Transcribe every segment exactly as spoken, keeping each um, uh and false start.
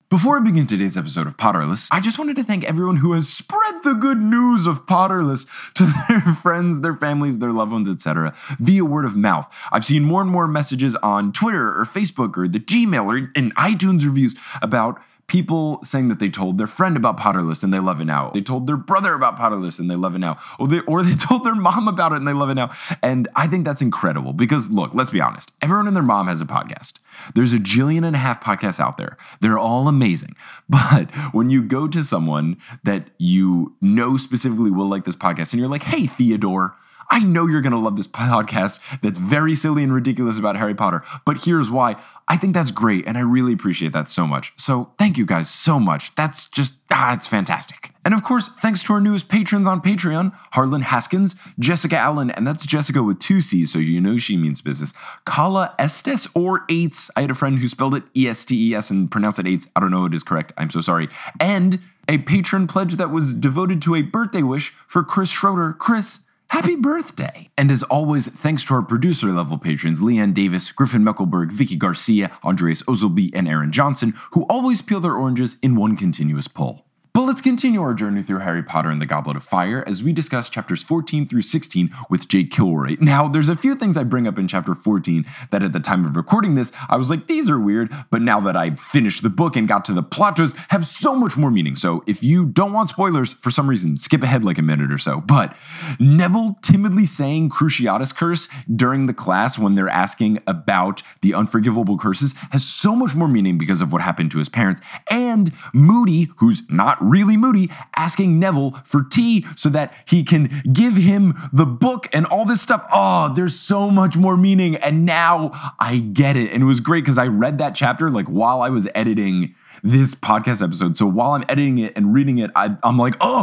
Before we begin today's episode of Potterless, I just wanted to thank everyone who has spread the good news of Potterless to their friends, their families, their loved ones, et cetera via word of mouth. I've seen more and more messages on Twitter or Facebook or the Gmail or in iTunes reviews about people saying that they told their friend about Potterless and they love it now. They told their brother about Potterless and they love it now. Or they, or they told their mom about it and they love it now. And I think that's incredible because, look, let's be honest. Everyone and their mom has a podcast. There's a jillion and a half podcasts out there. They're all amazing. But when you go to someone that you know specifically will like this podcast and you're like, hey, Theodore, I know you're going to love this podcast that's very silly and ridiculous about Harry Potter, but here's why. I think that's great, and I really appreciate that so much. So thank you guys so much. That's just, ah, it's fantastic. And of course, thanks to our newest patrons on Patreon, Harlan Haskins, Jessica Allen, and that's Jessica with two C's, so you know she means business, Kala Estes, or Eights. I had a friend who spelled it E S T E S and pronounced it Eights. I don't know if it is correct. I'm so sorry. And a patron pledge that was devoted to a birthday wish for Chris Schroeder. Chris, happy birthday. And as always, thanks to our producer-level patrons, Leanne Davis, Griffin Meckelberg, Vicky Garcia, Andreas Ozelby, and Aaron Johnson, who always peel their oranges in one continuous pull. But let's continue our journey through Harry Potter and the Goblet of Fire as we discuss chapters fourteen through sixteen with Jake Kilroy. Now, there's a few things I bring up in chapter fourteen that at the time of recording this, I was like, these are weird, but now that I finished the book and got to the plot twists, have so much more meaning. So if you don't want spoilers, for some reason, skip ahead like a minute or so. But Neville timidly saying Cruciatus Curse during the class when they're asking about the unforgivable curses has so much more meaning because of what happened to his parents. And Moody, who's not really Moody, asking Neville for tea so that he can give him the book and all this stuff. Oh, there's so much more meaning. And now I get it. And it was great because I read that chapter like while I was editing this podcast episode. So while I'm editing it and reading it, I, I'm like, oh,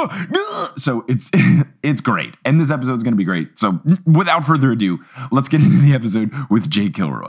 oh, so it's it's great. And this episode is going to be great. So without further ado, let's get into the episode with Jake Kilroy.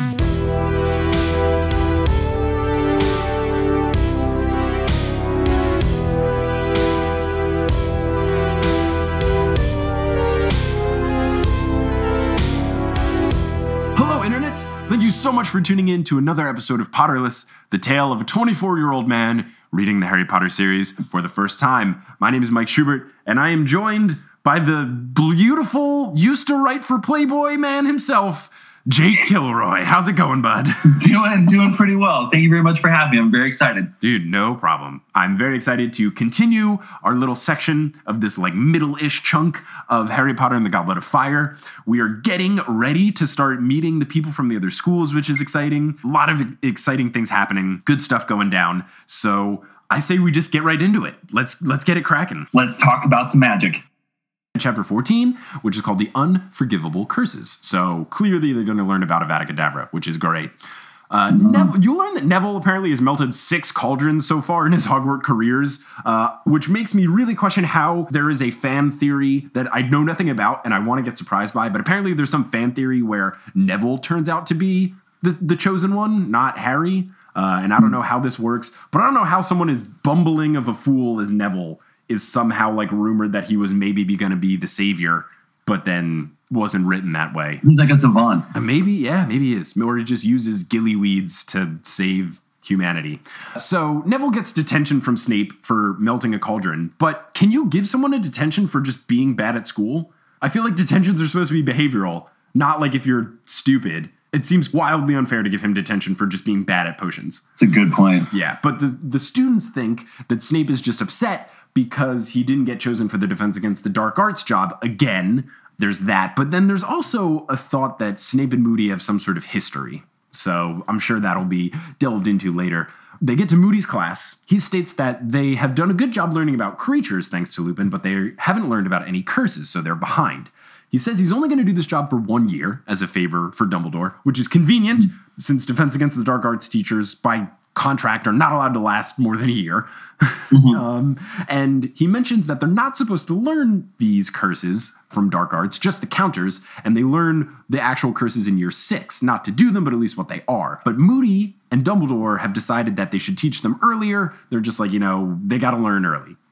Thank you so much for tuning in to another episode of Potterless, the tale of a twenty-four-year-old man reading the Harry Potter series for the first time. My name is Mike Schubert, and I am joined by the beautiful, used to write for Playboy man himself, Jake Kilroy. How's it going, bud? Doing doing pretty well. Thank you very much for having me. I'm very excited. Dude, no problem. I'm very excited to continue our little section of this like middle-ish chunk of Harry Potter and the Goblet of Fire. We are getting ready to start meeting the people from the other schools, which is exciting. A lot of exciting things happening. Good stuff going down. So I say we just get right into it. Let's let's get it cracking. Let's talk about some magic. Chapter fourteen, which is called The Unforgivable Curses. So clearly they're going to learn about Avada Kedavra, which is great. Uh, mm-hmm. Neville, you learn that Neville apparently has melted six cauldrons so far in his Hogwarts careers, uh, which makes me really question how there is a fan theory that I know nothing about and I want to get surprised by, but apparently there's some fan theory where Neville turns out to be the, the chosen one, not Harry. Uh, and I don't know how this works, but I don't know how someone as bumbling of a fool as Neville is somehow like rumored that he was maybe going to be the savior, but then wasn't written that way. He's like a savant. Uh, maybe, yeah, maybe he is. Or he just uses gillyweeds to save humanity. So Neville gets detention from Snape for melting a cauldron, but can you give someone a detention for just being bad at school? I feel like detentions are supposed to be behavioral, not like if you're stupid. It seems wildly unfair to give him detention for just being bad at potions. That's a good point. Yeah, but the, the students think that Snape is just upset because he didn't get chosen for the Defense Against the Dark Arts job again. There's that. But then there's also a thought that Snape and Moody have some sort of history. So I'm sure that'll be delved into later. They get to Moody's class. He states that they have done a good job learning about creatures thanks to Lupin, but they haven't learned about any curses, so they're behind. He says he's only going to do this job for one year as a favor for Dumbledore, which is convenient since Defense Against the Dark Arts teachers, by contract, are not allowed to last more than a year. Mm-hmm. um, and he mentions that they're not supposed to learn these curses from Dark Arts, just the counters, and they learn the actual curses in year six. Not to do them, but at least what they are. But Moody and Dumbledore have decided that they should teach them earlier. They're just like, you know, they got to learn early.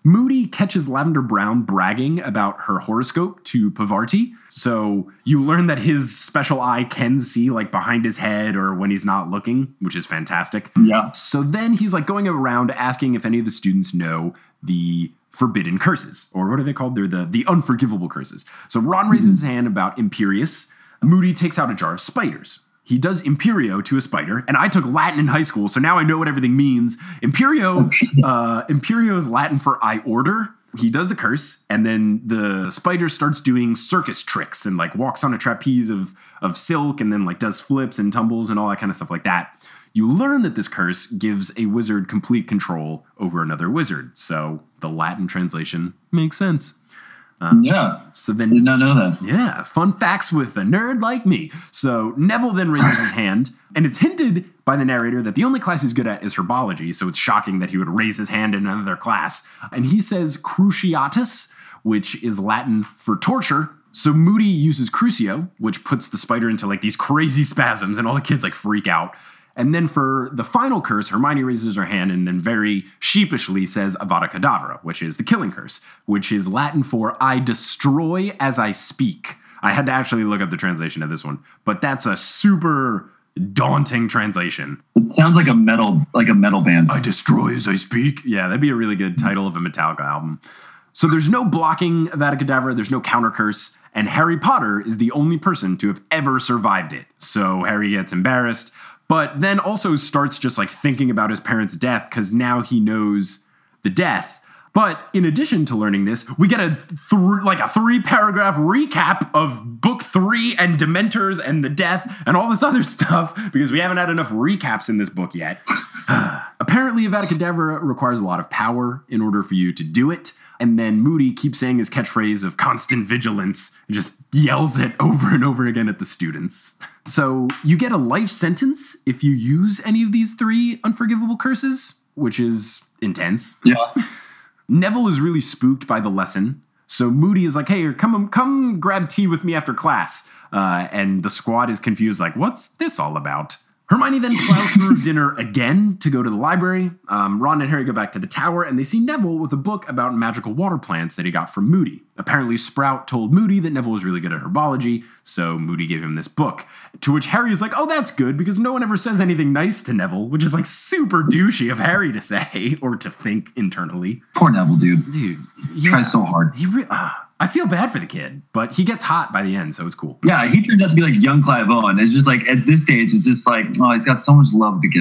Moody catches Lavender Brown bragging about her horoscope to Pavarti. So you learn that his special eye can see like behind his head or when he's not looking, which is fantastic. Yeah. So then he's like going around asking if any of the students know the forbidden curses, or what are they called? They're the, the unforgivable curses. So Ron raises his hand about Imperius. Moody takes out a jar of spiders. He does Imperio to a spider, and I took Latin in high school, so now I know what everything means. Imperio, uh, Imperio is Latin for I order. He does the curse, and then the spider starts doing circus tricks and like walks on a trapeze of, of silk and then like does flips and tumbles and all that kind of stuff like that. You learn that this curse gives a wizard complete control over another wizard, so the Latin translation makes sense. Uh, yeah. So then, did not know that. Yeah, fun facts with a nerd like me. So Neville then raises his hand, and it's hinted by the narrator that the only class he's good at is herbology, so it's shocking that he would raise his hand in another class. And he says cruciatus, which is Latin for torture. So Moody uses crucio, which puts the spider into like these crazy spasms, and all the kids like freak out. And then for the final curse, Hermione raises her hand and then very sheepishly says Avada Kedavra, which is the killing curse, which is Latin for I destroy as I speak. I had to actually look up the translation of this one, but that's a super daunting translation. It sounds like a metal, like a metal band. I destroy as I speak. Yeah, that'd be a really good title of a Metallica album. So there's no blocking Avada Kedavra, there's no counter curse, and Harry Potter is the only person to have ever survived it. So Harry gets embarrassed, but then also starts just like thinking about his parents' death because now he knows the death. But in addition to learning this, we get a th- like a three paragraph recap of book three and Dementors and the death and all this other stuff because we haven't had enough recaps in this book yet. Apparently, Avada Kedavra requires a lot of power in order for you to do it. And then Moody keeps saying his catchphrase of constant vigilance and just yells it over and over again at the students. So you get a life sentence if you use any of these three unforgivable curses, which is intense. Yeah. Neville is really spooked by the lesson. So Moody is like, hey, come come grab tea with me after class. Uh, and the squad is confused, like, what's this all about? Hermione then plows through dinner again to go to the library. Um, Ron and Harry go back to the tower, and they see Neville with a book about magical water plants that he got from Moody. Apparently, Sprout told Moody that Neville was really good at herbology, so Moody gave him this book. To which Harry is like, oh, that's good, because no one ever says anything nice to Neville, which is like super douchey of Harry to say, or to think internally. Poor Neville, dude. Dude. He yeah, tries so hard. He re- uh, I feel bad for the kid, but he gets hot by the end, so it's cool. Yeah, he turns out to be like young Clive Owen. It's just like, at this stage, it's just like, oh, he's got so much love to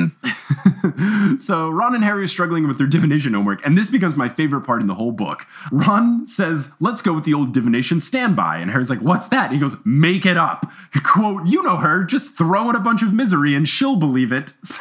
give. So Ron and Harry are struggling with their divination homework, and this becomes my favorite part in the whole book. Ron says, let's go with the old divination standby, and Harry's like, what's that? And he goes, make it up. Quote, you know her, just throw in a bunch of misery and she'll believe it. So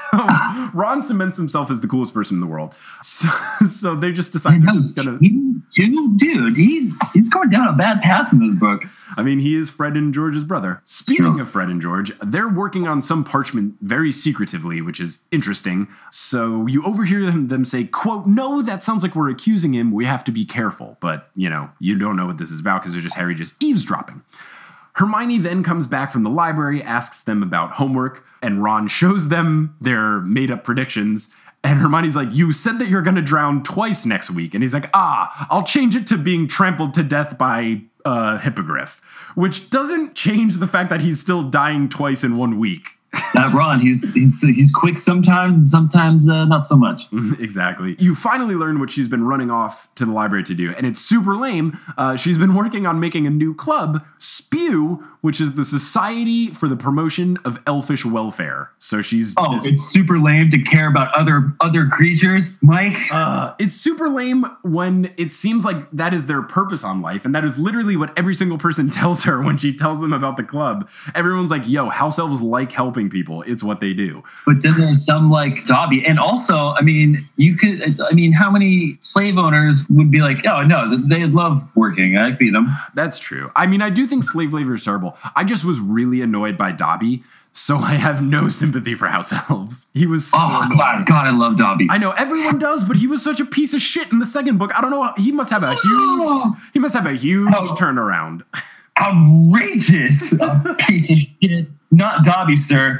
Ron cements himself as the coolest person in the world. So, so they just decide they're just gonna... You, you, dude, he's, he's going down a bad path in this book. I mean, he is Fred and George's brother. Speaking True. of Fred and George, they're working on some parchment very secretively, which is interesting. So you overhear them, them say, quote, no, that sounds like we're accusing him. We have to be careful. But, you know, you don't know what this is about because they're just Harry just eavesdropping. Hermione then comes back from the library, asks them about homework, and Ron shows them their made-up predictions. And Hermione's like, you said that you're going to drown twice next week. And he's like, ah, I'll change it to being trampled to death by uh, hippogriff, which doesn't change the fact that he's still dying twice in one week. That Ron, he's he's he's quick sometimes, and sometimes uh, not so much. Exactly. You finally learn what she's been running off to the library to do, and it's super lame. Uh, she's been working on making a new club, Spew, which is the Society for the Promotion of Elfish Welfare. So she's oh, this, it's super lame to care about other other creatures, Mike. Uh, it's super lame when it seems like that is their purpose on life, and that is literally what every single person tells her when she tells them about the club. Everyone's like, "Yo, house elves like helping people. It's what they do." But then there's some like Dobby, and also, I mean, you could. I mean, how many slave owners would be like, "Oh no, they love working. I feed them." That's true. I mean, I do think slave labor is terrible. I just was really annoyed by Dobby, so I have no sympathy for house elves. He was so oh God, God, I love Dobby. I know everyone does, but he was such a piece of shit in the second book. I don't know. He must have a huge. He must have a huge oh. turnaround. Outrageous, a piece of shit. Not Dobby, sir.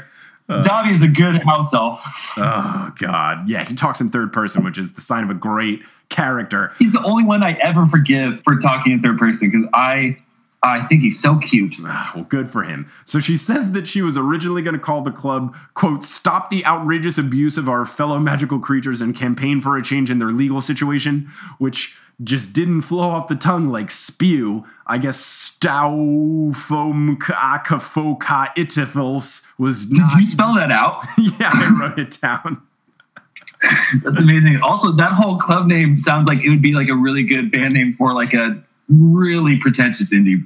Dobby is a good house elf. Oh, God. Yeah, he talks in third person, which is the sign of a great character. He's the only one I ever forgive for talking in third person because I I think he's so cute. Well, good for him. So she says that she was originally going to call the club, quote, "Stop the outrageous abuse of our fellow magical creatures and campaign for a change in their legal situation," which just didn't flow off the tongue like spew. I guess Staufomkakafoka was not... Did you spell that out? Yeah, I wrote it down. That's amazing. Also, that whole club name sounds like it would be like a really good band name for like a really pretentious indie.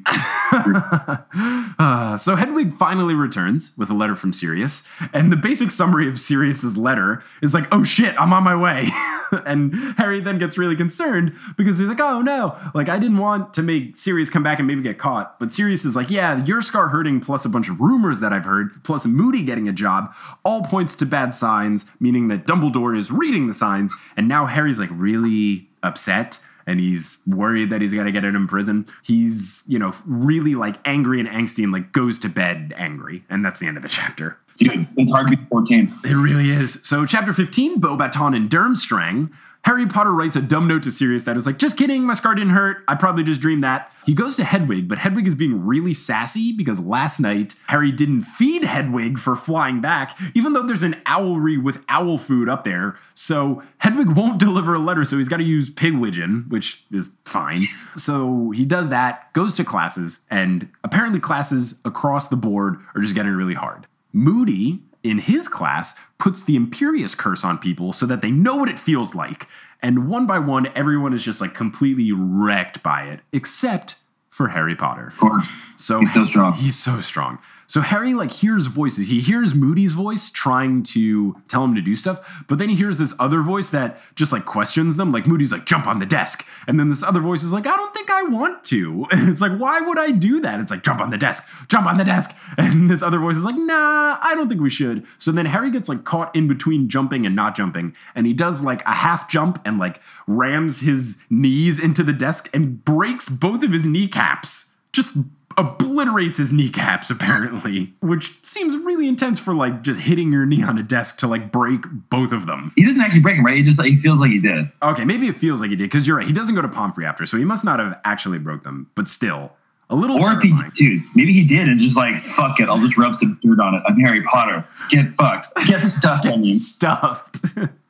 uh, so Hedwig finally returns with a letter from Sirius, and the basic summary of Sirius's letter is like, "Oh shit, I'm on my way." And Harry then gets really concerned because he's like, "Oh no, like I didn't want to make Sirius come back and maybe get caught." But Sirius is like, "Yeah, your scar hurting plus a bunch of rumors that I've heard, plus Moody getting a job, all points to bad signs," meaning that Dumbledore is reading the signs, and now Harry's like really upset. And he's worried that he's going to get in prison. He's, you know, really like angry and angsty and like goes to bed angry. And that's the end of the chapter. Dude, it's hard to be fourteen. It really is. So chapter fifteen, Beaubaton and Durmstrang. Harry Potter writes a dumb note to Sirius that is like, "Just kidding, my scar didn't hurt. I probably just dreamed that." He goes to Hedwig, but Hedwig is being really sassy because last night Harry didn't feed Hedwig for flying back, even though there's an owlry with owl food up there. So Hedwig won't deliver a letter, so he's got to use Pigwidgeon, which is fine. So he does that, goes to classes, and apparently classes across the board are just getting really hard. Moody, in his class, puts the Imperious Curse on people so that they know what it feels like. And one by one, everyone is just like completely wrecked by it, except for Harry Potter. Of course. So he's so strong. He's so strong. So Harry like hears voices. He hears Moody's voice trying to tell him to do stuff, but then he hears this other voice that just like questions them. Like Moody's like, "Jump on the desk." And then this other voice is like, "I don't think I want to." And it's like, "Why would I do that?" It's like, "Jump on the desk, jump on the desk." And this other voice is like, "Nah, I don't think we should." So then Harry gets like caught in between jumping and not jumping. And he does like a half jump and like rams his knees into the desk and breaks both of his kneecaps. Just obliterates his kneecaps, apparently, which seems really intense for like just hitting your knee on a desk to like break both of them. He doesn't actually break them, right? He just like, he feels like he did. Okay, maybe it feels like he did, because you're right. He doesn't go to Pomfrey after, so he must not have actually broke them, but still, a little Or terrifying. if he, dude, maybe he did and just like, fuck it, I'll just rub some dirt on it. I'm Harry Potter. Get fucked. Get stuffed, Get I mean. stuffed.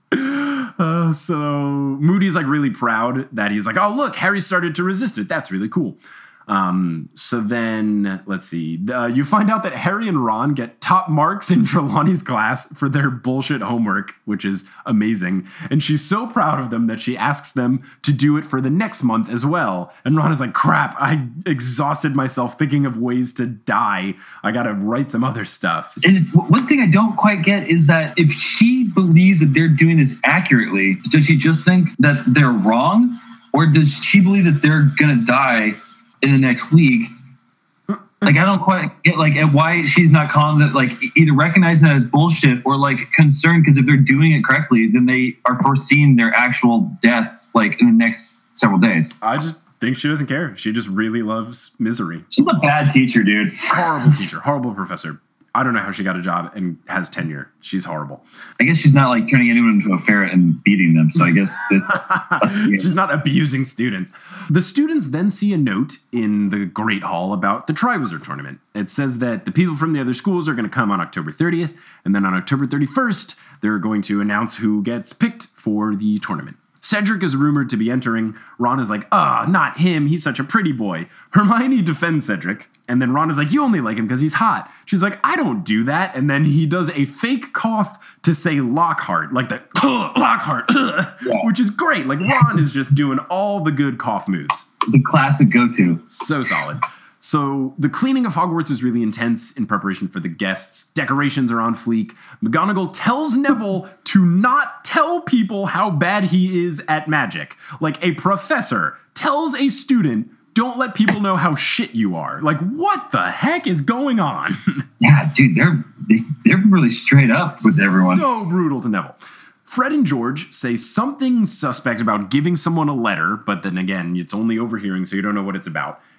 uh, so Moody's like really proud that he's like, "Oh, look, Harry started to resist it. That's really cool." Um, so then, let's see. Uh, you find out that Harry and Ron get top marks in Trelawney's class for their bullshit homework, which is amazing. And she's so proud of them that she asks them to do it for the next month as well. And Ron is like, "Crap, I exhausted myself thinking of ways to die. I gotta write some other stuff." And one thing I don't quite get is that if she believes that they're doing this accurately, does she just think that they're wrong? Or does she believe that they're going to die in the next week? Like, I don't quite get like why she's not calling that, like either recognizing that as bullshit or like concerned, because if they're doing it correctly, then they are foreseeing their actual death like in the next several days. I just think she doesn't care. She just really loves misery. She's a bad teacher, dude. Horrible teacher, horrible professor. I don't know how she got a job and has tenure. She's horrible. I guess she's not like turning anyone into a ferret and beating them. So I guess that, she's not abusing students. The students then see a note in the Great Hall about the Triwizard Tournament. It says that the people from the other schools are going to come on October thirtieth, and then on October thirty-first, they're going to announce who gets picked for the tournament. Cedric is rumored to be entering. Ron is like, "Ah, oh, not him. He's such a pretty boy." Hermione defends Cedric. And then Ron is like, "You only like him because he's hot." She's like, "I don't do that." And then he does a fake cough to say Lockhart, like the Lockhart, yeah. Which is great. Like Ron is just doing all the good cough moves. The classic go-to. So solid. So the cleaning of Hogwarts is really intense in preparation for the guests. Decorations are on fleek. McGonagall tells Neville to not tell people how bad he is at magic. Like a professor tells a student, "Don't let people know how shit you are." Like, what the heck is going on? Yeah, dude, they're they, they're really straight up with everyone. So brutal to Neville. Fred and George say something suspect about giving someone a letter, but then again, it's only overhearing, so you don't know what it's about.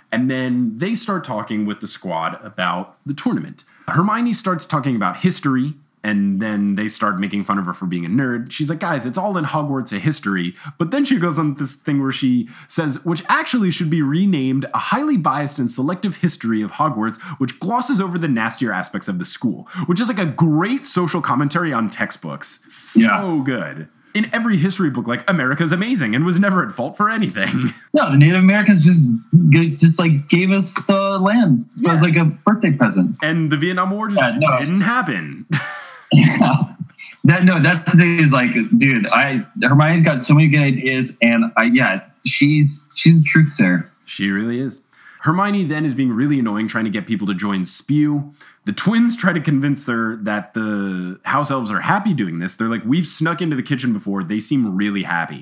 And then they start talking with the squad about the tournament. Hermione starts talking about history, and then they start making fun of her for being a nerd. She's like, guys, it's all in Hogwarts a history. But then she goes on this thing where she says, which actually should be renamed a highly biased and selective history of Hogwarts, which glosses over the nastier aspects of the school, which is like a great social commentary on textbooks. So yeah. good. In every history book, like, America's amazing and was never at fault for anything. No, the Native Americans just just like gave us the land. Yeah. It was like a birthday present. And the Vietnam War just yeah, no. didn't happen. Yeah. That no, that's the thing is like, dude, I Hermione's got so many good ideas, and I yeah, she's she's a truth sayer. She really is. Hermione then is being really annoying, trying to get people to join Spew. The twins try to convince her that the house elves are happy doing this. They're like, we've snuck into the kitchen before. They seem really happy.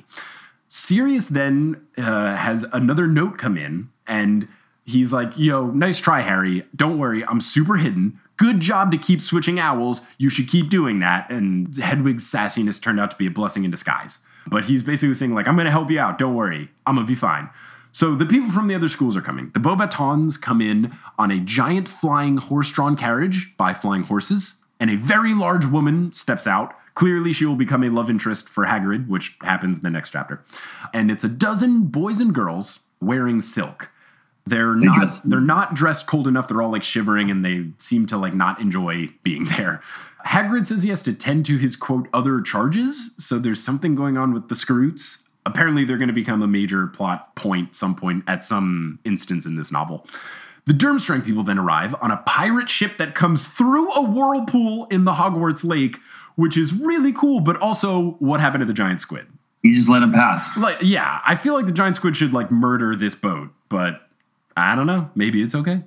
Sirius then uh, has another note come in, and he's like, yo, nice try, Harry. Don't worry, I'm super hidden. Good job to keep switching owls. You should keep doing that. And Hedwig's sassiness turned out to be a blessing in disguise. But he's basically saying, like, I'm going to help you out. Don't worry. I'm going to be fine. So the people from the other schools are coming. The Beauxbatons come in on a giant flying horse-drawn carriage by flying horses, and a very large woman steps out. Clearly, she will become a love interest for Hagrid, which happens in the next chapter. And it's a dozen boys and girls wearing silk. They're not they're not dressed cold enough. They're all like shivering, and they seem to like not enjoy being there. Hagrid says he has to tend to his, quote, other charges. So there's something going on with the Scroots. Apparently, they're going to become a major plot point some point at some instance in this novel. The Durmstrang people then arrive on a pirate ship that comes through a whirlpool in the Hogwarts Lake, which is really cool, but also what happened to the giant squid? You just let him pass. Like, yeah, I feel like the giant squid should like murder this boat, but I don't know. Maybe it's okay.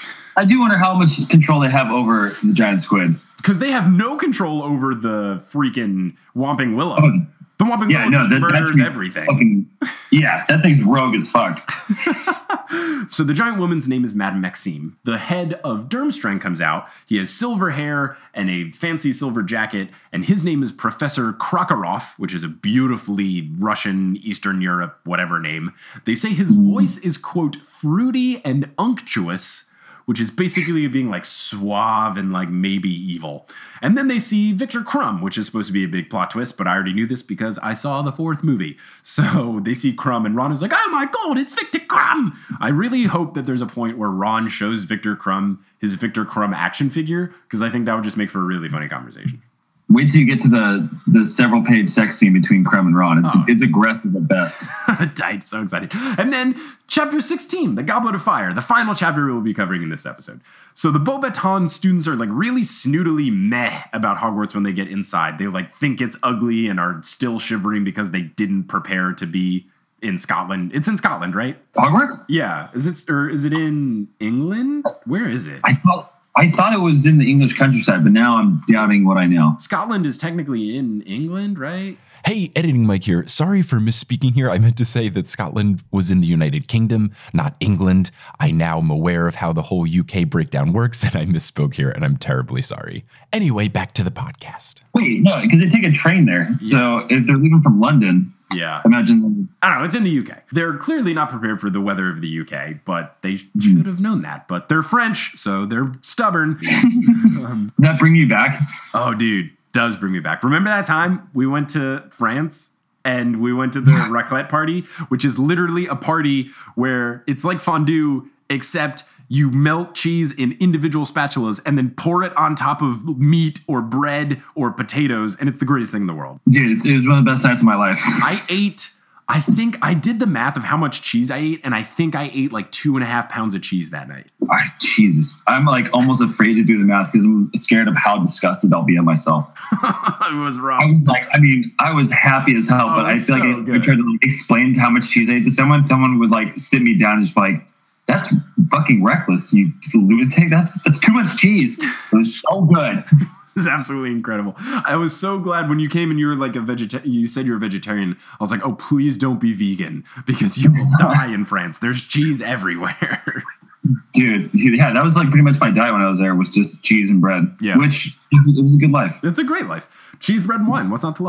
I do wonder how much control they have over the giant squid. Because they have no control over the freaking Whomping Willow. Oh, the Whomping yeah, Willow no, just that, murders everything. Fucking, yeah, that thing's rogue as fuck. So the giant woman's name is Madame Maxime. The head of Durmstrang comes out. He has silver hair and a fancy silver jacket, and his name is Professor Krakaroff, which is a beautifully Russian, Eastern Europe, whatever name. They say his voice is, quote, fruity and unctuous, which is basically being like suave and like maybe evil. And then they see Victor Crumb, which is supposed to be a big plot twist, but I already knew this because I saw the fourth movie. So they see Crumb, and Ron is like, oh my God, it's Victor Crumb. I really hope that there's a point where Ron shows Victor Crumb his Victor Crumb action figure, because I think that would just make for a really funny conversation. Wait till you get to the the several page sex scene between Crumb and Ron. It's oh. it's aggressive at best. Tight, so excited. And then chapter sixteen, the Goblet of Fire, the final chapter we will be covering in this episode. So the Beauxbaton students are like really snootily meh about Hogwarts when they get inside. They like think it's ugly and are still shivering because they didn't prepare to be in Scotland. It's in Scotland, right? Hogwarts? Yeah. Is it or is it in England? Where is it? I thought I thought it was in the English countryside, but now I'm doubting what I know. Scotland is technically in England, right? Hey, Editing Mike here. Sorry for misspeaking here. I meant to say that Scotland was in the United Kingdom, not England. I now am aware of how the whole U K breakdown works, and I misspoke here, and I'm terribly sorry. Anyway, back to the podcast. Wait, no, because they take a train there. Yeah. So if they're leaving from London, yeah, imagine. I don't know. It's in the U K. They're clearly not prepared for the weather of the U K, but they should have known that. But they're French, so they're stubborn. um, that bring you back? Oh, dude. Does bring me back. Remember that time we went to France and we went to the raclette party, which is literally a party where it's like fondue, except you melt cheese in individual spatulas and then pour it on top of meat or bread or potatoes, and it's the greatest thing in the world. Dude, it's, it was one of the best nights of my life. I ate, I think I did the math of how much cheese I ate, and I think I ate like two and a half pounds of cheese that night. Oh, Jesus. I'm like almost afraid to do the math because I'm scared of how disgusted I'll be at myself. It was wrong. I was like, I mean, I was happy as hell, oh, but I feel so like if I tried to like explain how much cheese I ate to someone, someone would like sit me down and just be like, that's fucking reckless, you lunatic. That's that's too much cheese. It was so good. This is absolutely incredible. I was so glad when you came and you were like a vegetarian. You said you're a vegetarian. I was like, oh, please don't be vegan because you will die in France. There's cheese everywhere. Dude, yeah, that was like pretty much my diet when I was there, was just cheese and bread. Yeah. Which, it was a good life. It's a great life. Cheese, bread, and wine. What's not to love?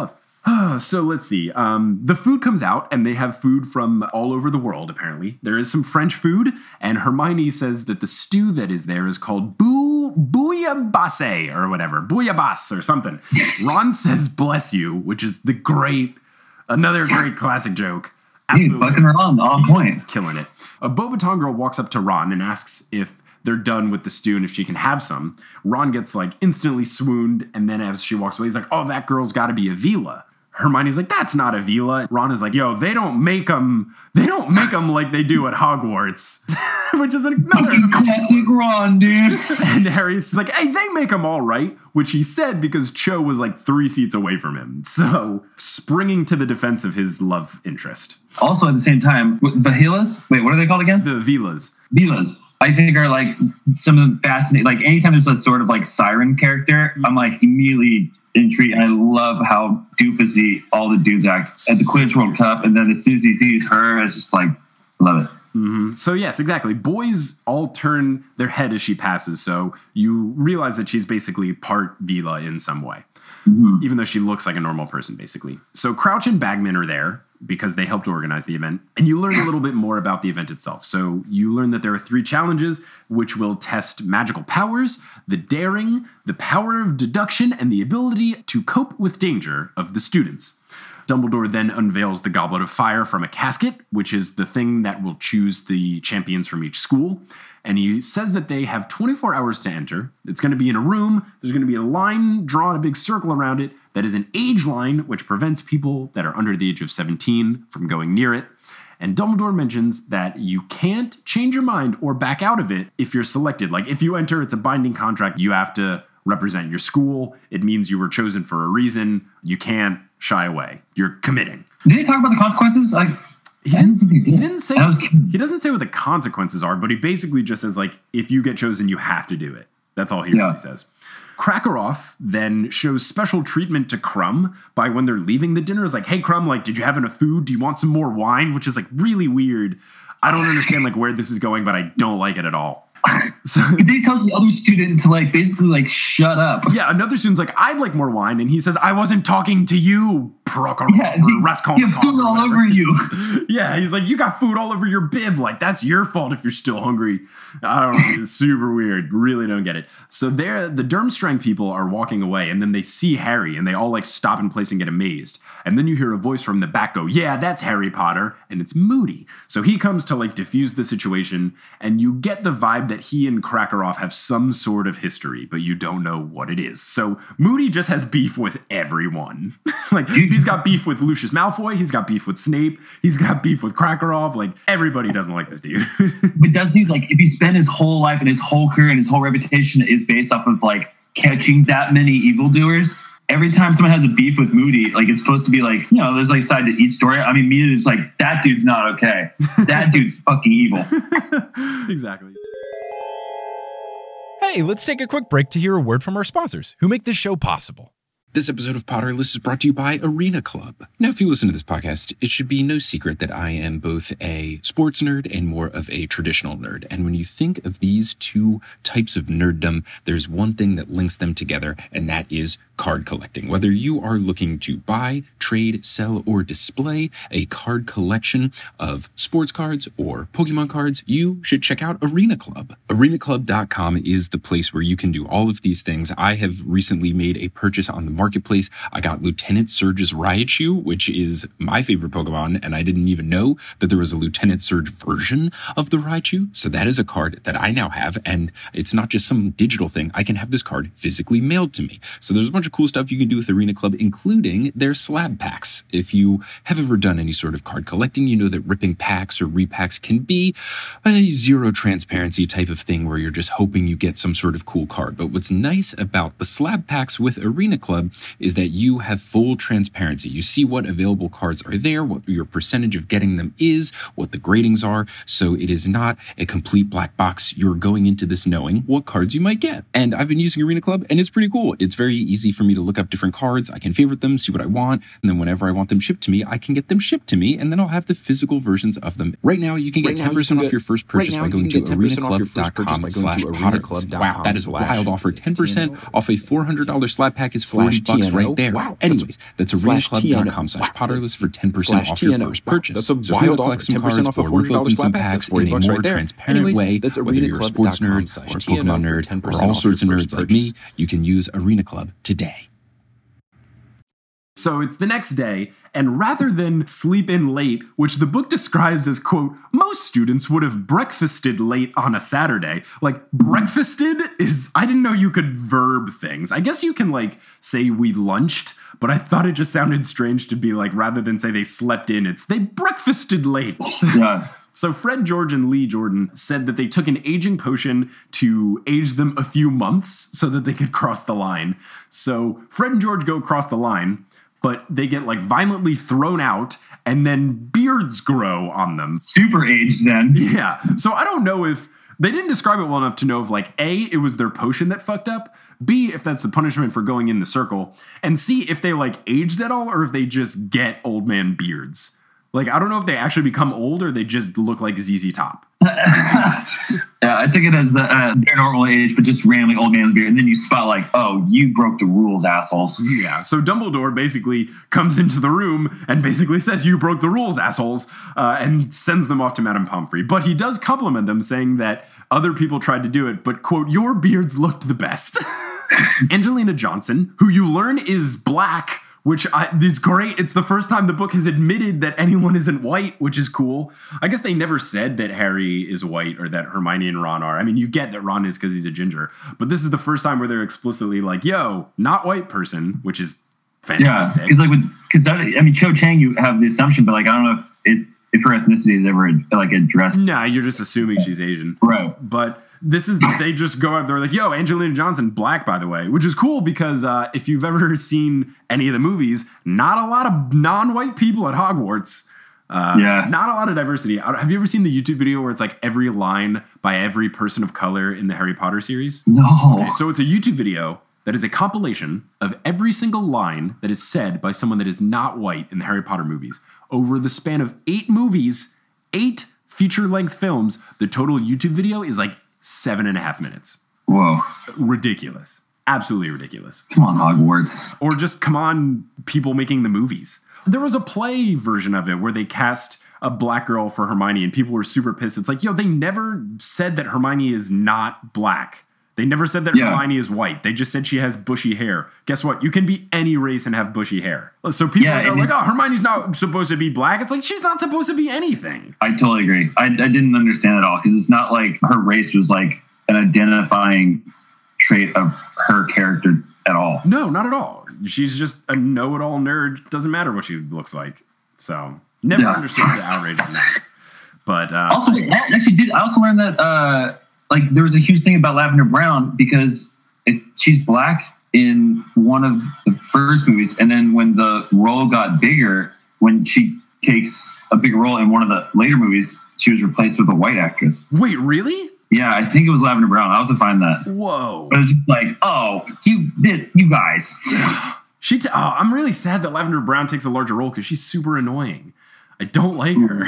So let's see. Um, the food comes out, and they have food from all over the world, apparently. There is some French food, and Hermione says that the stew that is there is called bou bouillabaisse or whatever. Bouillabaisse or something. Ron says bless you, which is the great, another great classic joke. Absolutely. Dude, fucking Ron, on point. Killing it. A Beauxbaton girl walks up to Ron and asks if they're done with the stew and if she can have some. Ron gets like instantly swooned, and then as she walks away, he's like, oh, that girl's got to be Avila. Hermione's like, that's not Avila. Ron is like, yo, they don't make them, they don't make them like they do at Hogwarts. Which is another classic Ron, dude. And Harry's like, hey, they make them all right, which he said because Cho was like three seats away from him. So springing to the defense of his love interest. Also at the same time, the Vilas, wait, what are they called again? The Vilas. Vilas. I think are like some of the fascinating, like anytime there's a sort of like siren character, I'm like immediately intrigued. And I love how doofusy all the dudes act at the Quidditch World Cup. And then as soon as he sees her, it's just like, love it. Mm-hmm. So yes, exactly. Boys all turn their head as she passes. So you realize that she's basically part Vila in some way, mm-hmm. even though she looks like a normal person, basically. So Crouch and Bagman are there because they helped organize the event. And you learn a little bit more about the event itself. So you learn that there are three challenges which will test magical powers, the daring, the power of deduction, and the ability to cope with danger of the students. Dumbledore then unveils the Goblet of Fire from a casket, which is the thing that will choose the champions from each school. And he says that they have twenty-four hours to enter. It's going to be in a room. There's going to be a line drawn, a big circle around it. That is an age line, which prevents people that are under the age of seventeen from going near it. And Dumbledore mentions that you can't change your mind or back out of it if you're selected. Like if you enter, it's a binding contract. You have to represent your school. It means you were chosen for a reason. You can't shy away. You're committing. Did they talk about the consequences? Like, he didn't, he did. he didn't say was, he doesn't say what the consequences are, but he basically just says like, if you get chosen, you have to do it. That's all he yeah. really says. Krakarov then shows special treatment to Krum by when they're leaving the dinner is like, hey Krum, like, did you have enough food? Do you want some more wine? Which is like really weird. I don't understand like where this is going, but I don't like it at all. So he tells the other student to like basically like shut up. Yeah, another student's like, I'd like more wine, and he says, I wasn't talking to you, Prokhorov, yeah, or Raskolnikov. You have food all over you. Yeah, he's like, you got food all over your bib. Like, that's your fault if you're still hungry. I don't know. It's super weird. Really don't get it. So there, the Durmstrang people are walking away, and then they see Harry, and they all like stop in place and get amazed. And then you hear a voice from the back go, yeah, that's Harry Potter, and it's Moody. So he comes to like diffuse the situation, and you get the vibe that he and Krakarov have some sort of history, but you don't know what it is. So Moody just has beef with everyone. Like he's got beef with Lucius Malfoy, he's got beef with Snape, he's got beef with Krakarov. Like everybody doesn't like this dude. But does he like if he spent his whole life and his whole career and his whole reputation is based off of like catching that many evildoers? Every time someone has a beef with Moody, like it's supposed to be like, you know, there's like side to each story. I mean, Moody is like, that dude's not okay. That dude's fucking evil. Exactly. Hey, let's take a quick break to hear a word from our sponsors who make this show possible. This episode of Potterless is brought to you by Arena Club. Now, if you listen to this podcast, it should be no secret that I am both a sports nerd and more of a traditional nerd. And when you think of these two types of nerddom, there's one thing that links them together, and that is card collecting. Whether you are looking to buy, trade, sell, or display a card collection of sports cards or Pokemon cards, you should check out Arena Club. arena club dot com is the place where you can do all of these things. I have recently made a purchase on the marketplace. I got Lieutenant Surge's Raichu, which is my favorite Pokemon, and I didn't even know that there was a Lieutenant Surge version of the Raichu. So that is a card that I now have, and it's not just some digital thing. I can have this card physically mailed to me. So there's a bunch of cool stuff you can do with Arena Club, including their slab packs. If you have ever done any sort of card collecting, you know that ripping packs or repacks can be a zero transparency type of thing where you're just hoping you get some sort of cool card. But what's nice about the slab packs with Arena Club is that you have full transparency. You see what available cards are there, what your percentage of getting them is, what the gradings are. So it is not a complete black box. You're going into this knowing what cards you might get. And I've been using Arena Club, and it's pretty cool. It's very easy for me to look up different cards. I can favorite them, see what I want, and then whenever I want them shipped to me, I can get them shipped to me, and then I'll have the physical versions of them. Right now, you can get right ten percent off your first purchase by going to arena club dot com slash potterless. Wow, that is a wild offer. ten percent off a four hundred dollars slab pack is forty bucks T N O. right there. Wow. Anyways, that's Slash arenaclub.com slash Wow. potterless for ten percent Slash off your T N O. first Wow. purchase. That's a so if you wild want to offer. collect some ten percent cards off a or forty rip dollars open some flat pack. packs That's forty in a bucks more right there. transparent Anyways, way, that's whether you're a sports arenaclub.com nerd slash or T N O Pokemon for nerd ten or percent all off sorts of your nerds first like purchase. me, you can use Arena Club today. So it's the next day, and rather than sleep in late, which the book describes as, quote, most students would have breakfasted late on a Saturday. Like, breakfasted is, I didn't know you could verb things. I guess you can, like, say we lunched, but I thought it just sounded strange to be like, rather than say they slept in, it's they breakfasted late. Yeah. So Fred George and Lee Jordan said that they took an aging potion to age them a few months so that they could cross the line. So Fred and George go across the line, but they get like violently thrown out and then beards grow on them. Super aged then. Yeah. So I don't know if they didn't describe it well enough to know if like A, it was their potion that fucked up, B, if that's the punishment for going in the circle, and C, if they like aged at all or if they just get old man beards. Like, I don't know if they actually become old or they just look like Z Z Top. Yeah, I took it as the uh, their normal age, but just randomly old man's beard. And then you spot like, oh, you broke the rules, assholes. Yeah, so Dumbledore basically comes into the room and basically says, you broke the rules, assholes, uh, and sends them off to Madame Pomfrey. But he does compliment them, saying that other people tried to do it, but, quote, your beards looked the best. Angelina Johnson, who you learn is black, which I, is great. It's the first time the book has admitted that anyone isn't white, which is cool. I guess they never said that Harry is white or that Hermione and Ron are. I mean, you get that Ron is because he's a ginger, but this is the first time where they're explicitly like, yo, not white person, which is fantastic. Yeah, because like with because I mean, Cho Chang, you have the assumption, but like I don't know if it if her ethnicity is ever like addressed. Nah, you're just assuming she's Asian. Right. But this is, they just go out there like, yo, Angelina Johnson, black, by the way, which is cool because uh, if you've ever seen any of the movies, not a lot of non-white people at Hogwarts. Uh, Yeah. Not a lot of diversity. Have you ever seen the YouTube video where it's like every line by every person of color in the Harry Potter series? No. Okay, so it's a YouTube video that is a compilation of every single line that is said by someone that is not white in the Harry Potter movies. Over the span of eight movies, eight feature-length films, the total YouTube video is like seven and a half minutes. Whoa. Ridiculous. Absolutely ridiculous. Come on, Hogwarts. Or just come on, people making the movies. There was a play version of it where they cast a black girl for Hermione and people were super pissed. It's like, yo, they never said that Hermione is not black. They never said that Yeah. Hermione is white. They just said she has bushy hair. Guess what? You can be any race and have bushy hair. So people Yeah, are and like, it- oh, Hermione's not supposed to be black. It's like, she's not supposed to be anything. I totally agree. I, I didn't understand it all because it's not like her race was like an identifying trait of her character at all. No, not at all. She's just a know-it-all nerd. Doesn't matter what she looks like. So never Yeah. understood the outrage on that. But uh, Also, I actually did. I also learned that uh, like there was a huge thing about Lavender Brown because it, she's black in one of the first movies, and then when the role got bigger, when she takes a bigger role in one of the later movies, she was replaced with a white actress. wait, really? Yeah, I think it was Lavender Brown. I'll have to find that. Whoa. But it was just like, oh, you did, you guys. She. T- oh, I'm really sad that Lavender Brown takes a larger role because she's super annoying. I don't like her.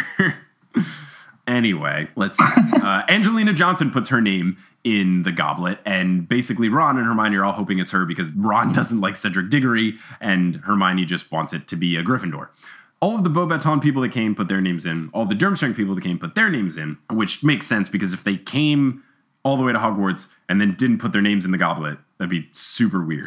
Anyway, let's see. Uh, Angelina Johnson puts her name in the goblet, and basically Ron and Hermione are all hoping it's her because Ron doesn't like Cedric Diggory, and Hermione just wants it to be a Gryffindor. All of the Beauxbaton people that came put their names in. All the Durmstrang people that came put their names in, which makes sense because if they came all the way to Hogwarts and then didn't put their names in the goblet, that'd be super weird.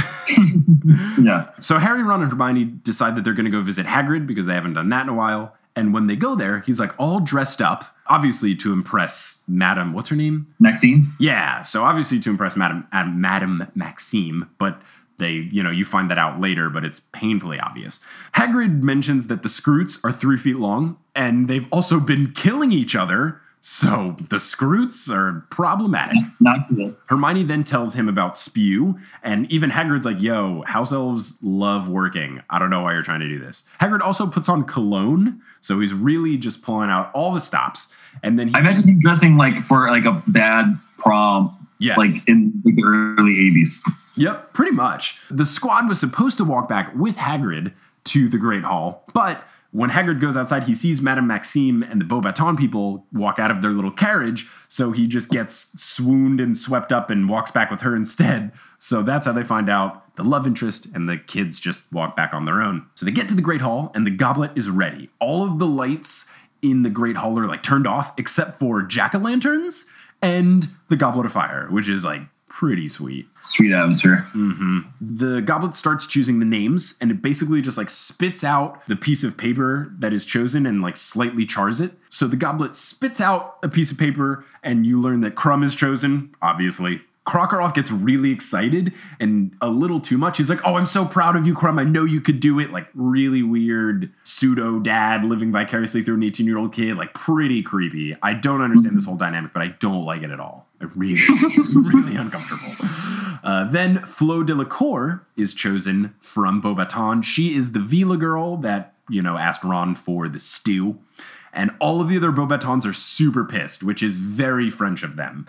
Yeah. So Harry, Ron, and Hermione decide that they're going to go visit Hagrid because they haven't done that in a while. And when they go there, he's like all dressed up, obviously to impress Madame, what's her name? Maxine? Yeah, so obviously to impress Madame, uh, Madame Maxime, but they, you know, you find that out later, but it's painfully obvious. Hagrid mentions that the Scroots are three feet long, and they've also been killing each other, so the Scroots are problematic. Not good. Hermione then tells him about Spew, and even Hagrid's like, yo, house elves love working. I don't know why you're trying to do this. Hagrid also puts on cologne, so he's really just pulling out all the stops. And then he... I imagine him dressing like for like a bad prom, Yes. like in like, the early eighties. Yep, pretty much. The squad was supposed to walk back with Hagrid to the Great Hall. But when Hagrid goes outside, he sees Madame Maxime and the Beauxbatons people walk out of their little carriage, so he just gets swooned and swept up and walks back with her instead. So that's how they find out the love interest, and the kids just walk back on their own. So they get to the Great Hall, and the goblet is ready. All of the lights in the Great Hall are like turned off, except for jack-o'-lanterns and the Goblet of Fire, which is like pretty sweet. Sweet atmosphere. Mm-hmm. The goblet starts choosing the names, and it basically just like spits out the piece of paper that is chosen and like slightly chars it. So the goblet spits out a piece of paper, and you learn that Krum is chosen, obviously. Karkaroff gets really excited and a little too much. He's like, oh, I'm so proud of you, Krum. I know you could do it. Like really weird pseudo dad living vicariously through an eighteen year old kid. Like pretty creepy. I don't understand this whole dynamic, but I don't like it at all. I really, really uncomfortable. Uh, then Flo Delacour is chosen from Beauxbatons. She is the Vila girl that, you know, asked Ron for the stew. And all of the other Beauxbatons are super pissed, which is very French of them.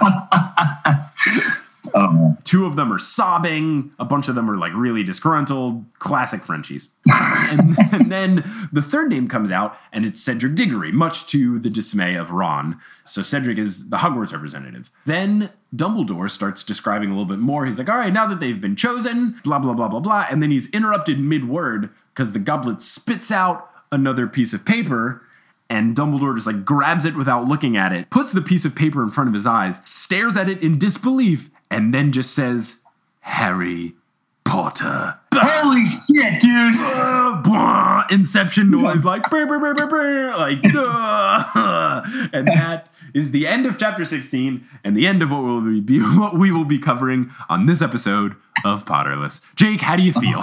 Oh. Two of them are sobbing. A bunch of them are like really disgruntled. Classic Frenchies. and, and then the third name comes out, and it's Cedric Diggory, much to the dismay of Ron. So Cedric is the Hogwarts representative. Then Dumbledore starts describing a little bit more. He's like, all right, now that they've been chosen, blah, blah, blah, blah, blah. And then he's interrupted mid-word because the goblet spits out another piece of paper, and Dumbledore just like grabs it without looking at it, puts the piece of paper in front of his eyes, stares at it in disbelief, and then just says, Harry Potter. Holy shit, dude. Uh, blah, Inception noise, like, brr, brr, brr, brr, brr, like, uh, and that is the end of chapter sixteen and the end of what we'll be what we will be covering on this episode of Potterless. Jake, how do you feel?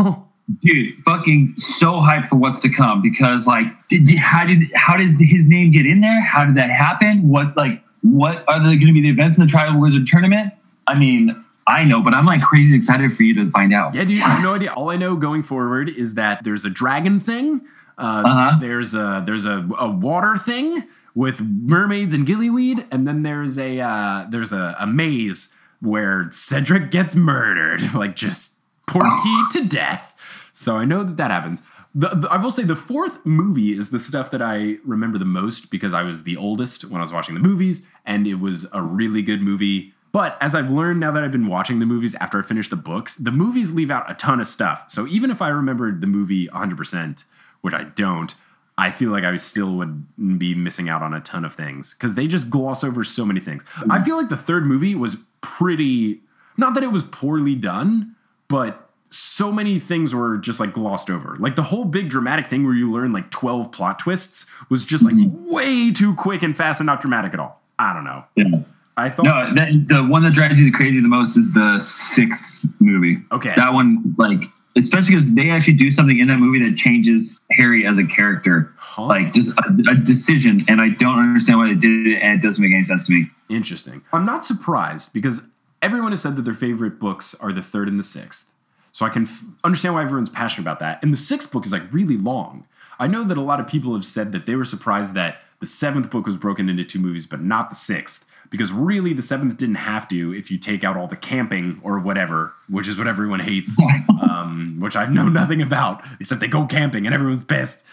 Dude, fucking so hyped for what's to come, because like, did, how did how does his name get in there? How did that happen? What like what are going to be the events in the Trial Wizard Tournament? I mean, I know, but I'm like crazy excited for you to find out. Yeah, dude, I have no idea. All I know going forward is that there's a dragon thing. Uh, uh-huh. There's a there's a, a water thing with mermaids and gillyweed, and then there's a uh, there's a, a maze where Cedric gets murdered, like just portkeyed to death. So I know that that happens. The, the, I will say the fourth movie is the stuff that I remember the most because I was the oldest when I was watching the movies, and it was a really good movie. But as I've learned now that I've been watching the movies after I finished the books, the movies leave out a ton of stuff. So even if I remembered the movie one hundred percent, which I don't, I feel like I still would be missing out on a ton of things because they just gloss over so many things. I feel like the third movie was pretty, not that it was poorly done, but so many things were just like glossed over. Like the whole big dramatic thing where you learn like twelve plot twists was just like mm-hmm. way too quick and fast and not dramatic at all. I don't know. Yeah. I thought no, that, the one that drives you crazy the most is the sixth movie. Okay. That one, like, especially because they actually do something in that movie that changes Harry as a character. Huh? Like just a, a decision, and I don't understand why they did it, and it doesn't make any sense to me. Interesting. I'm not surprised because everyone has said that their favorite books are the third and the sixth. So I can f- understand why everyone's passionate about that. And the sixth book is like really long. I know that a lot of people have said that they were surprised that the seventh book was broken into two movies, but not the sixth. Because really the seventh didn't have to if you take out all the camping or whatever, which is what everyone hates, um, which I know nothing about, except they go camping and everyone's pissed.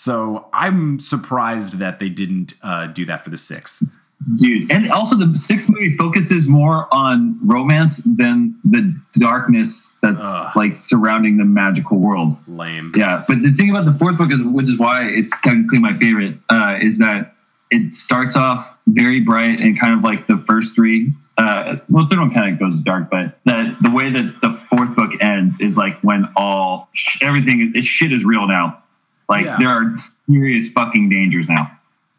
So I'm surprised that they didn't uh, do that for the sixth. Dude, and also the sixth movie focuses more on romance than the darkness that's Ugh. like surrounding the magical world. Lame. Yeah, but the thing about the fourth book is, which is why it's technically my favorite, uh, is that it starts off very bright and kind of like the first three. Uh, well, the third one kind of goes dark, but that the way that the fourth book ends is like when all sh- everything is shit is real now. Like yeah. there are serious fucking dangers now.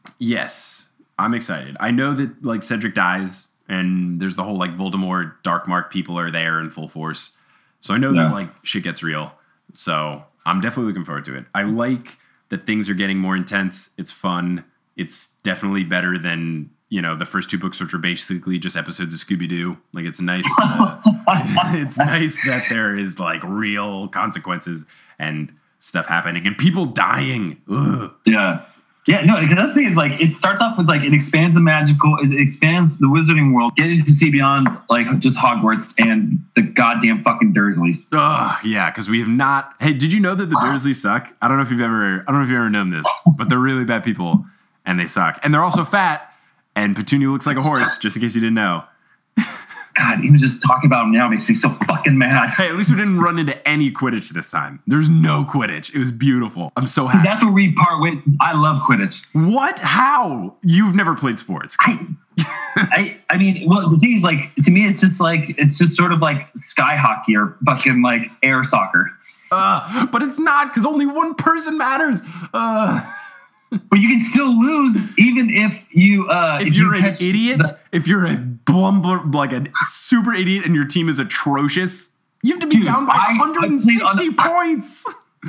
Yes. I'm excited. I know that like Cedric dies and there's the whole like Voldemort Dark Mark people are there in full force. So I know yeah. that like shit gets real. So I'm definitely looking forward to it. I like that things are getting more intense. It's fun. It's definitely better than, you know, the first two books, which are basically just episodes of Scooby-Doo. Like it's nice. Uh, it's nice that there is like real consequences and stuff happening and people dying. Ugh. Yeah. Yeah, no, because that's the thing is like it starts off with like it expands the magical, it expands the wizarding world, getting to see beyond like just Hogwarts and the goddamn fucking Dursleys. Ugh, yeah, because we have not. Hey, did you know that the Dursleys suck? I don't know if you've ever. I don't know if you've ever known this, but they're really bad people, and they suck, and they're also fat. And Petunia looks like a horse, just in case you didn't know. God, even just talking about him now makes me so fucking mad. Hey, at least we didn't run into any Quidditch this time. There's no Quidditch. It was beautiful. I'm so happy. That's where we part with. I love Quidditch. What? How? You've never played sports. I, I, I mean, well, the thing is, like, to me, it's just like it's just sort of like sky hockey or fucking like air soccer. Uh, but it's not because only one person matters. Uh, But you can still lose even if you uh, if, if you're you an idiot, the- if you're a blumber, like a super idiot, and your team is atrocious, you have to be Dude, down by I, one hundred sixty I the, points.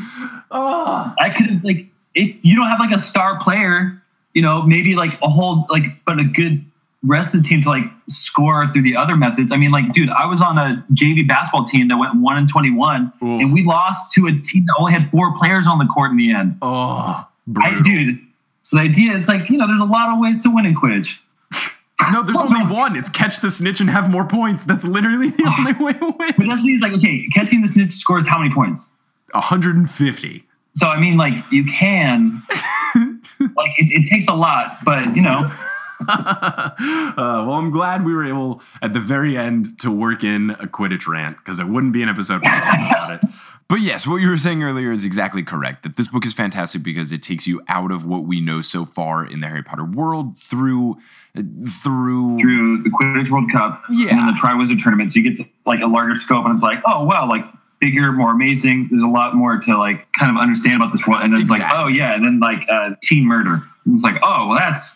Oh. I could have like if you don't have like a star player, you know, maybe like a whole like, but a good rest of the team to like score through the other methods. I mean, like, dude, I was on a J V basketball team that went one and twenty-one, Ooh. and we lost to a team that only had four players on the court in the end. Oh. I, dude, so the idea, it's like, you know, there's a lot of ways to win in Quidditch. No, there's only one. It's catch the snitch and have more points. That's literally the only way to win. But that's like, okay, catching the snitch scores how many points? one hundred fifty. So, I mean, like, you can, like, it, it takes a lot, but, you know. uh, well, I'm glad we were able, at the very end, to work in a Quidditch rant, because it wouldn't be an episode without it. But yes, what you were saying earlier is exactly correct, that this book is fantastic because it takes you out of what we know so far in the Harry Potter world through through through the Quidditch World Cup yeah. and then the Triwizard Tournament. So you get to like a larger scope, and it's like, oh, wow, like bigger, more amazing. There's a lot more to like kind of understand about this world. And then exactly. it's like, oh, yeah. And then like uh, teen murder. And it's like, oh, well, that's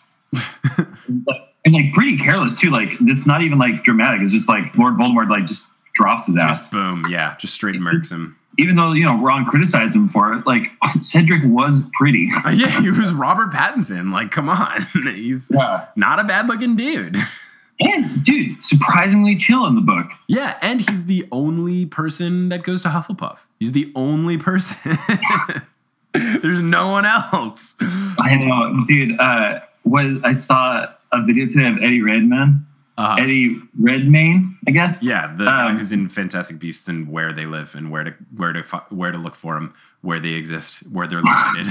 and like pretty careless too. Like it's not even like dramatic. It's just like Lord Voldemort like just drops his ass. Just boom. Yeah. Just straight murks him. Even though, you know, Ron criticized him for it, like, Cedric was pretty. Uh, yeah, he was Robert Pattinson. Like, come on. He's yeah. not a bad-looking dude. And, dude, surprisingly chill in the book. Yeah, and he's the only person that goes to Hufflepuff. He's the only person. There's no one else. I know. Dude, uh, what, I saw a video today of Eddie Redmayne. Uh-huh. Eddie Redmayne, I guess. Yeah, the um, guy who's in Fantastic Beasts and where they live and where to where to where to look for them, where they exist, where they're located.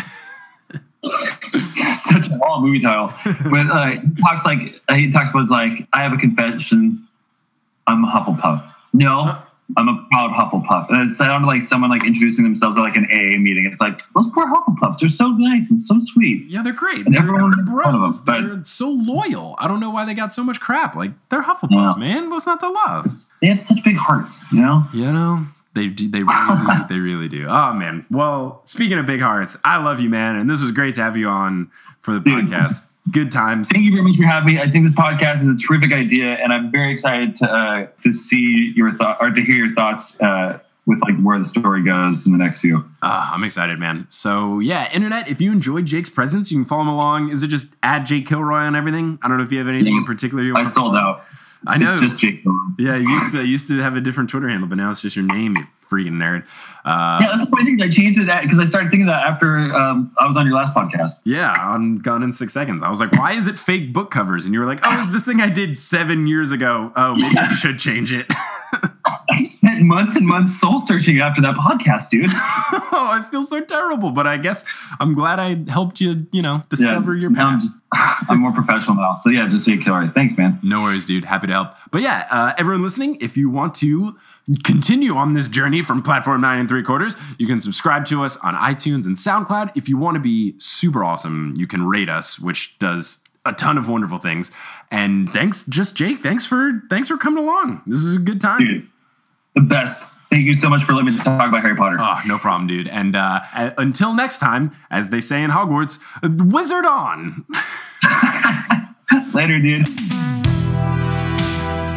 Such a long movie title, but uh, he talks like he talks about like I have a confession. I'm a Hufflepuff. No, huh? I'm a proud Hufflepuff. And it sounded like someone like introducing themselves at like an A A meeting. It's like those poor Hufflepuffs. They're so nice and so sweet. Yeah, they're great. And everyone they're bros. Them, they're so loyal. I don't know why they got so much crap. Like they're Hufflepuffs, yeah. man. What's not to love? They have such big hearts, you know. You know. They do, they really they really do. Oh man. Well, speaking of big hearts, I love you, man, and this was great to have you on for the Dude. podcast. Good times. Thank you very much for having me. I think this podcast is a terrific idea, and I'm very excited to uh, to see your thought or to hear your thoughts uh, with like where the story goes in the next few. Uh, I'm excited, man. So yeah, internet. If you enjoyed Jake's presence, you can follow him along. Is it just at Jake Kilroy on everything? I don't know if you have anything yeah. in particular you want. I sold out. I know. It's just Jake Kilroy. Yeah, you used to used to have a different Twitter handle, but now it's just your name. You freaking nerd. Uh, yeah, that's the funny thing is I changed it because I started thinking that after um, I was on your last podcast. Yeah, on Gone in Six Seconds. I was like, why is it fake book covers? And you were like, oh, it's this thing I did seven years ago. Oh, maybe I should change it. I spent months and months soul searching after that podcast, dude. Oh, I feel so terrible, but I guess I'm glad I helped you, you know, discover yeah, your path. I'm, I'm more professional now. So yeah, just Jake Kilroy. Thanks, man. No worries, dude. Happy to help. But yeah, uh, everyone listening, if you want to continue on this journey from Platform Nine and Three Quarters, you can subscribe to us on iTunes and SoundCloud. If you want to be super awesome, you can rate us, which does a ton of wonderful things. And thanks, just Jake. Thanks for thanks for coming along. This is a good time. Dude, the best. Thank you so much for letting me talk about Harry Potter. Oh, no problem, dude. And uh, until next time, as they say in Hogwarts, wizard on. Later, dude.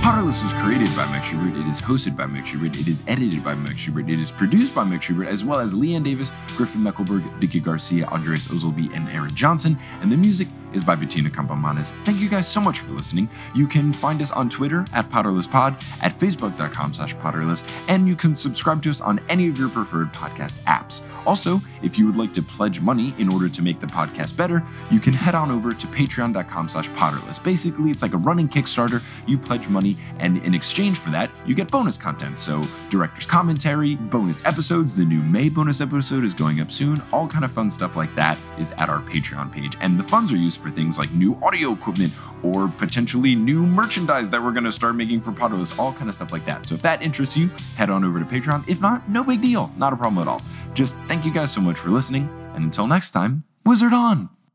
Potterless was created by Mike Schubert, it is hosted by Mike Schubert, it is edited by Mike Schubert, it is produced by Mike Schubert, as well as Leanne Davis, Griffin Meckelberg, Vicky Garcia, Andres Ozelby, and Aaron Johnson, and the music is by Bettina Campamanes. Thank you guys so much for listening. You can find us on Twitter at PotterlessPod, at Facebook.com slash Potterless, and you can subscribe to us on any of your preferred podcast apps. Also, if you would like to pledge money in order to make the podcast better, you can head on over to patreon.com slash Potterless. Basically, it's like a running Kickstarter. You pledge money, and in exchange for that, you get bonus content. So, director's commentary, bonus episodes, the new May bonus episode is going up soon. All kind of fun stuff like that is at our Patreon page. And the funds are used for things like new audio equipment or potentially new merchandise that we're going to start making for Potterless, all kind of stuff like that. So if that interests you, head on over to Patreon. If not, no big deal. Not a problem at all. Just thank you guys so much for listening. And until next time, Wizard on!